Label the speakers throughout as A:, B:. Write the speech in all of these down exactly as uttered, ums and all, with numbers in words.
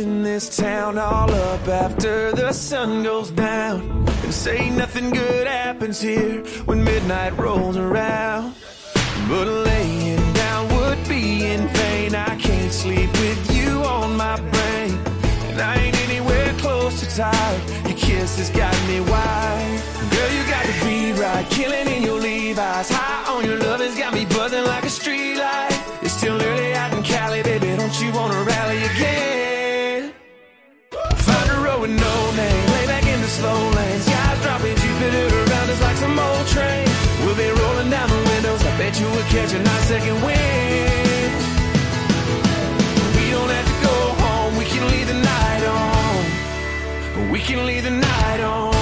A: in this town all up after the sun goes down, and say nothing good happens here when midnight rolls around. But laying down would be in vain. I can't sleep with you on my brain, and I ain't anywhere close to tired. Your kiss has got me wild. Girl, you got to be right, killing in your Levi's. High on your love has got me buzzing like a street light. It's still early out in Cali, baby, don't you wanna rally again? Find a road with no name, lay back in the slow lane. Skies dropping, Jupiter around us like some old train. We'll be rolling down the windows, I bet you will catch a nice second wind. We don't have to go home, we can leave the night on. We can leave the night on.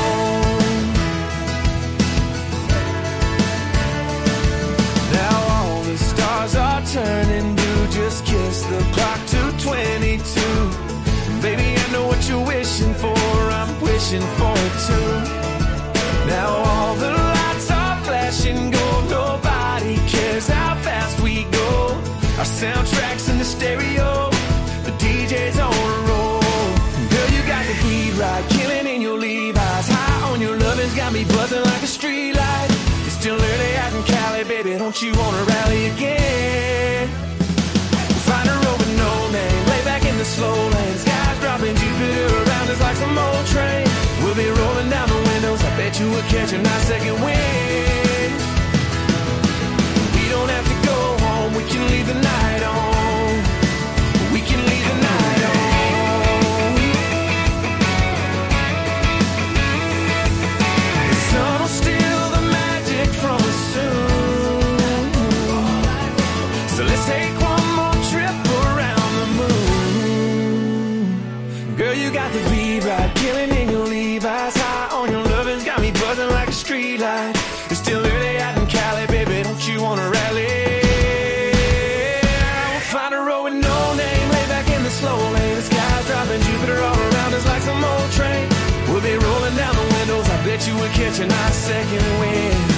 A: Now all the stars are turning blue, just kiss the clock to twenty-two. Baby, I know what you're wishing for, I'm wishing for it too. Now all the lights are flashing gold, nobody cares how fast we go. Our soundtrack's in the stereo, the D J's on a roll. Girl, you got the heat right, killing in your Levi's. High on your lovin's got me buzzing like a street light. It's still early out in Cali, baby, don't you wanna rally again? Find a road with no name, lay back in the slow lane. Skies dropping, Jupiter around us like some old train. We'll be rolling down the windows, I bet you will catch a nice second wind. We don't have to go home, we can leave the night on. We can leave the night on. The sun will steal the magic from us soon, so let's take one more trip around the moon. Girl, you got the beat right, killing in your Levi's. High on your lovin's got me buzzing like a street light. It's still early out in Cali, baby, don't you wanna rally? We'll find a road with no name, lay back in the slow lane. The sky's dropping, Jupiter all around us like some old train. We'll be rolling down the windows, I bet you will catch a nice second wind.